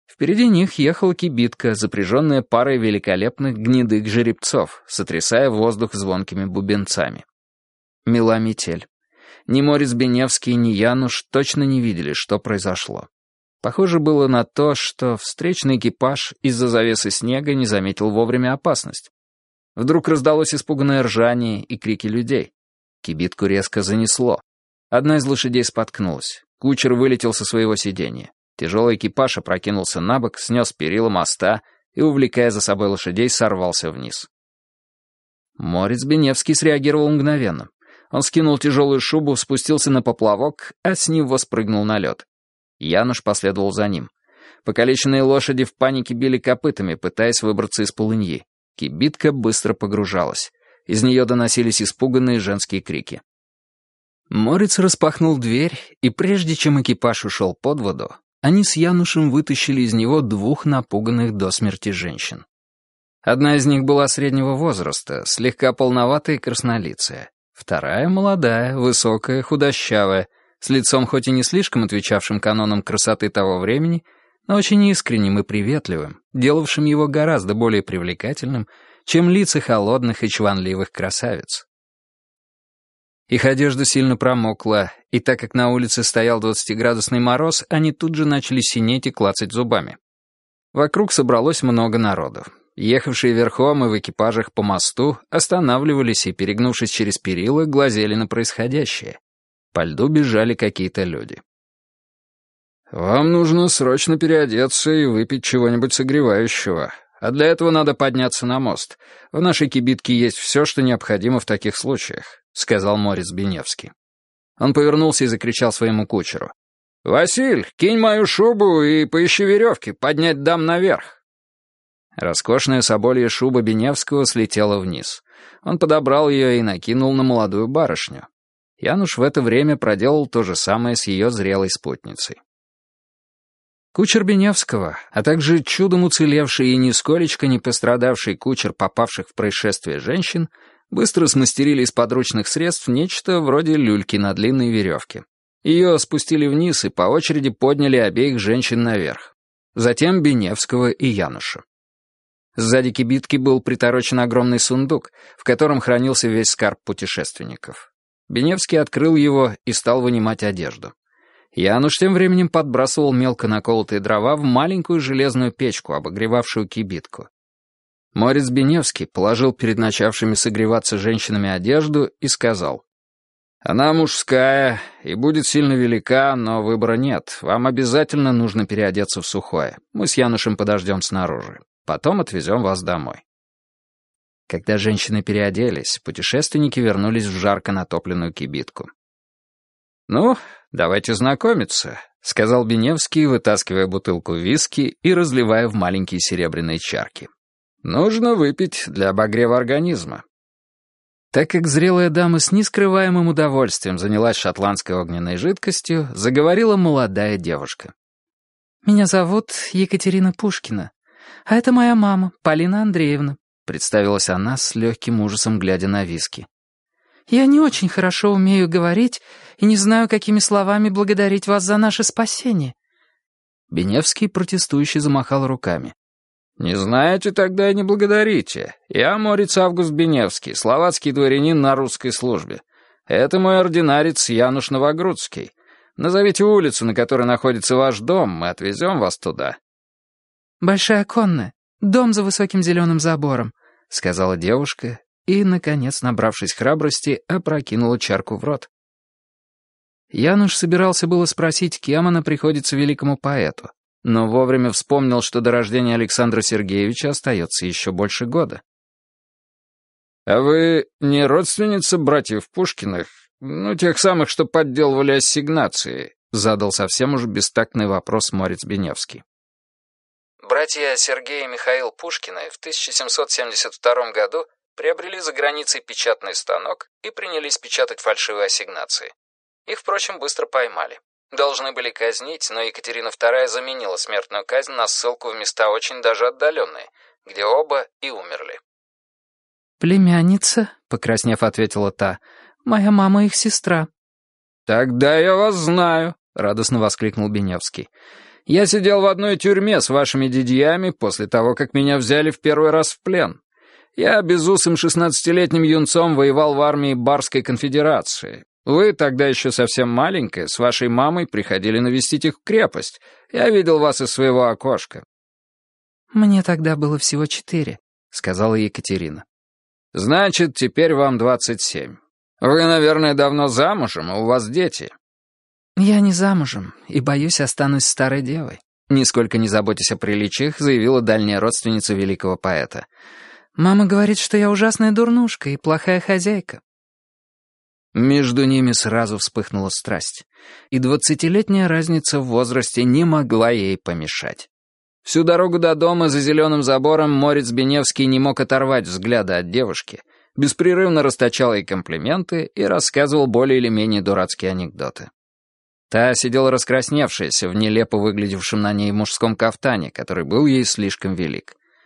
Впереди них ехала кибитка, запряженная парой великолепных гнедых жеребцов, сотрясая воздух звонкими бубенцами. Мела метель. Ни Морис Беневский, ни Януш точно не видели, что произошло. Похоже было на то, что встречный экипаж из-за завесы снега не заметил вовремя опасность. Вдруг раздалось испуганное ржание и крики людей. Кибитку резко занесло. Одна из лошадей споткнулась. Кучер вылетел со своего сиденья. Тяжелый экипаж опрокинулся на бок, снес перила моста и, увлекая за собой лошадей, сорвался вниз. Морис Беневский среагировал мгновенно. Он скинул тяжелую шубу, спустился на поплавок, а с него спрыгнул на лед. Януш последовал за ним. Покалеченные лошади в панике били копытами, пытаясь выбраться из полыньи. Кибитка быстро погружалась. Из нее доносились испуганные женские крики. Морец распахнул дверь, и прежде чем экипаж ушел под воду, они с Янушем вытащили из него двух напуганных до смерти женщин. Одна из них была среднего возраста, слегка полноватая и краснолицая. Вторая — молодая, высокая, худощавая, с лицом хоть и не слишком отвечавшим канонам красоты того времени, но очень искренним и приветливым, делавшим его гораздо более привлекательным, чем лица холодных и чванливых красавиц. Их одежда сильно промокла, и так как на улице стоял 20-градусный мороз, они тут же начали синеть и клацать зубами. Вокруг собралось много народу. Ехавшие верхом и в экипажах по мосту останавливались и, перегнувшись через перила, глазели на происходящее. По льду бежали какие-то люди. «Вам нужно срочно переодеться и выпить чего-нибудь согревающего. А для этого надо подняться на мост. В нашей кибитке есть все, что необходимо в таких случаях», — сказал Морис Беневский. Он повернулся и закричал своему кучеру. «Василь, кинь мою шубу и поищи веревки, поднять дам наверх». Роскошная соболья шуба Беневского слетела вниз. Он подобрал ее и накинул на молодую барышню. Януш в это время проделал то же самое с ее зрелой спутницей. Кучер Беневского, а также чудом уцелевший и нисколечко не пострадавший кучер попавших в происшествие женщин, быстро смастерили из подручных средств нечто вроде люльки на длинной веревке. Ее спустили вниз и по очереди подняли обеих женщин наверх. Затем Беневского и Януша. Сзади кибитки был приторочен огромный сундук, в котором хранился весь скарб путешественников. Беневский открыл его и стал вынимать одежду. Януш тем временем подбрасывал мелко наколотые дрова в маленькую железную печку, обогревавшую кибитку. Морис Беневский положил перед начавшими согреваться женщинами одежду и сказал: «Она мужская и будет сильно велика, но выбора нет. Вам обязательно нужно переодеться в сухое. Мы с Янушем подождем снаружи. Потом отвезем вас домой». Когда женщины переоделись, путешественники вернулись в жарко натопленную кибитку. «Ну, давайте знакомиться», — сказал Беневский, вытаскивая бутылку виски и разливая в маленькие серебряные чарки. «Нужно выпить для обогрева организма». Так как зрелая дама с нескрываемым удовольствием занялась шотландской огненной жидкостью, заговорила молодая девушка. «Меня зовут Екатерина Пушкина, а это моя мама, Полина Андреевна», — представилась она с легким ужасом, глядя на виски. «Я не очень хорошо умею говорить и не знаю, какими словами благодарить вас за наше спасение». Беневский протестующе замахал руками. «Не знаете, тогда и не благодарите. Я Морец Август Беневский, словацкий дворянин на русской службе. Это мой ординарец Януш Новогрудский. Назовите улицу, на которой находится ваш дом, мы отвезем вас туда». «Большая конная, дом за высоким зеленым забором», — сказала девушка и, наконец, набравшись храбрости, опрокинула чарку в рот. Януш собирался было спросить, кем она приходится великому поэту, но вовремя вспомнил, что до рождения Александра Сергеевича остается еще больше года. «А вы не родственница братьев Пушкиных? Ну, тех самых, что подделывали ассигнации?» — задал совсем уж бестактный вопрос Морец Беневский. Братья Сергей и Михаил Пушкины в 1772 году приобрели за границей печатный станок и принялись печатать фальшивые ассигнации. Их, впрочем, быстро поймали. Должны были казнить, но Екатерина II заменила смертную казнь на ссылку в места очень даже отдаленные, где оба и умерли. «Племянница», — покраснев, ответила та, — «моя мама их сестра». «Тогда я вас знаю», — радостно воскликнул Беневский. Я сидел в одной тюрьме с вашими дядьями после того, как меня взяли в первый раз в плен. Я безусым 16-летним юнцом воевал в армии Барской конфедерации. Вы тогда еще совсем маленькая, с вашей мамой приходили навестить их в крепость. Я видел вас из своего окошка». «Мне тогда было всего 4», — сказала Екатерина. «Значит, теперь вам 27. Вы, наверное, давно замужем, а у вас дети». «Я не замужем и, боюсь, останусь старой девой», — нисколько не заботясь о приличиях, заявила дальняя родственница великого поэта. «Мама говорит, что я ужасная дурнушка и плохая хозяйка». Между ними сразу вспыхнула страсть, и 20-летняя разница в возрасте не могла ей помешать. Всю дорогу до дома за зеленым забором Морец Беневский не мог оторвать взгляда от девушки, беспрерывно расточал ей комплименты и рассказывал более или менее дурацкие анекдоты. Та сидела раскрасневшаяся в нелепо выглядевшем на ней мужском кафтане, который был ей слишком велик.